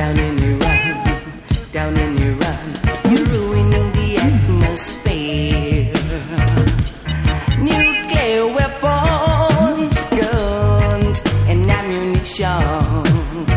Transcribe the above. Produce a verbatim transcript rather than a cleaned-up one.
down in Iran, down in Iran, you're ruining the atmosphere. Nuclear weapons, guns, and ammunition.